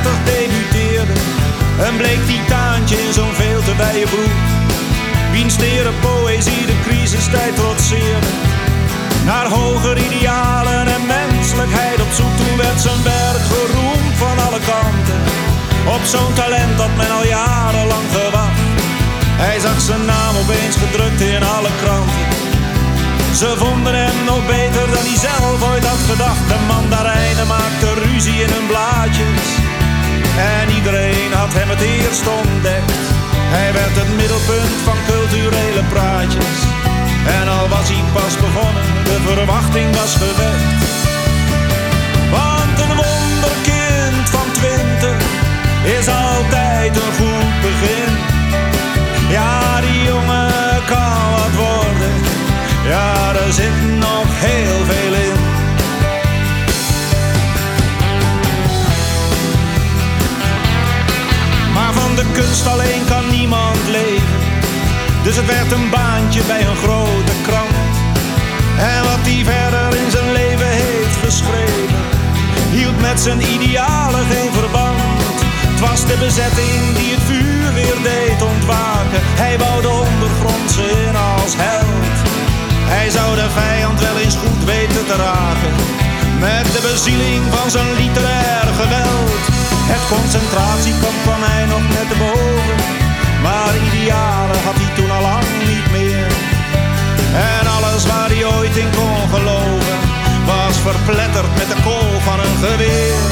30 debuteerde. Een bleek titaantje in zo'n veel te wijde broek. Wiens tere poëzie de crisistijd trotseerde. Naar hoger idealen en menselijkheid op zoek. Toen werd zijn werk geroemd van alle kanten. Op zo'n talent dat men al jarenlang gewacht. Hij zag zijn naam opeens gedrukt in alle kranten. Ze vonden hem nog beter dan hij zelf ooit had gedacht. De mandarijnen maakten ruzie in hun blaadjes. En iedereen had hem het eerst ontdekt. Hij werd het middelpunt van culturele praatjes. En al was hij pas begonnen, de verwachting was gewekt. Want een wonderkind van 20 is altijd een goed begin. Ja, die jongen kan wat worden. Ja, er zit nog heel veel in. Maar van de kunst alleen kan niemand leven. Dus het werd een baantje bij een grote krant. En wat hij verder in zijn leven heeft geschreven, hield met zijn idealen geen verband. Het was de bezetting die het vuur weer deed ontwaken. Hij wou de ondergrondse in als held. Hij zou de vijand wel eens goed weten te raken. Met de bezieling van zijn literair geweld. Het concentratiekamp kwam hij nog net te boven. Maar idealen had hij toen al lang niet meer. En alles waar hij ooit in kon geloven, was verpletterd met de kool van een geweer.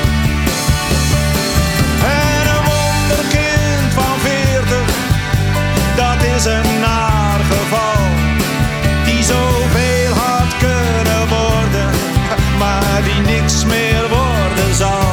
En een wonderkind van 40, dat is een naar geval. Die zoveel had kunnen worden, maar die niks meer worden zal.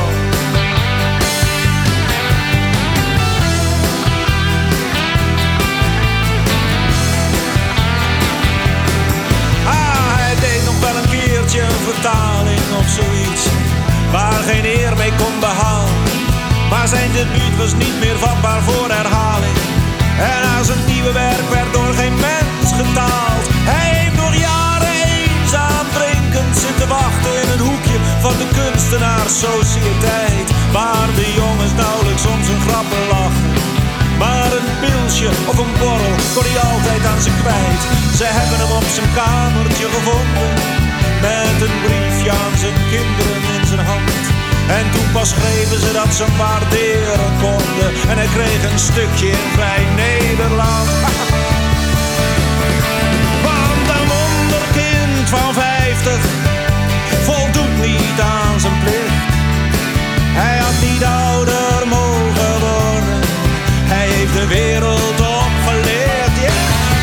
Een vertaling of zoiets, waar geen eer mee kon behalen. Maar zijn debuut was niet meer vatbaar voor herhaling. En aan zijn nieuwe werk werd door geen mens getaald. Hij heeft nog jaren eenzaam drinkend zitten wachten in een hoekje van de kunstenaarssociëteit, waar de jongens nauwelijks om zijn grappen lachen. Maar een pilsje of een borrel kon hij altijd aan ze kwijt. Ze hebben hem op zijn kamertje gevonden, met een briefje aan zijn kinderen in zijn hand. En toen pas schreven ze dat ze hem waarderen konden. En hij kreeg een stukje in Vrij Nederland. Want een wonderkind van 50 voldoet niet aan zijn plicht. Hij had niet ouder mogen worden. Hij heeft de wereld opgeleerd, yeah.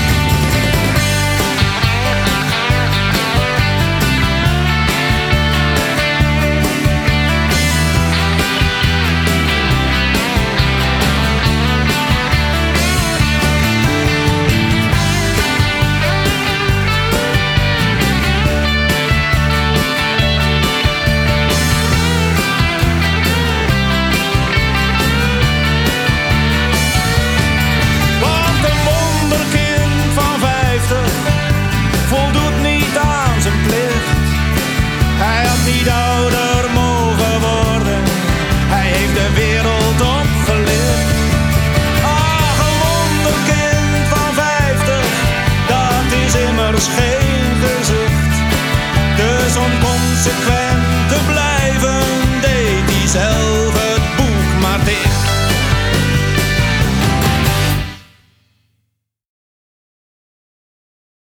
Niet ouder mogen worden, hij heeft de wereld opgelicht. Ach, een wonderkind van 50, dat is immers geen gezicht. Dus onconsequent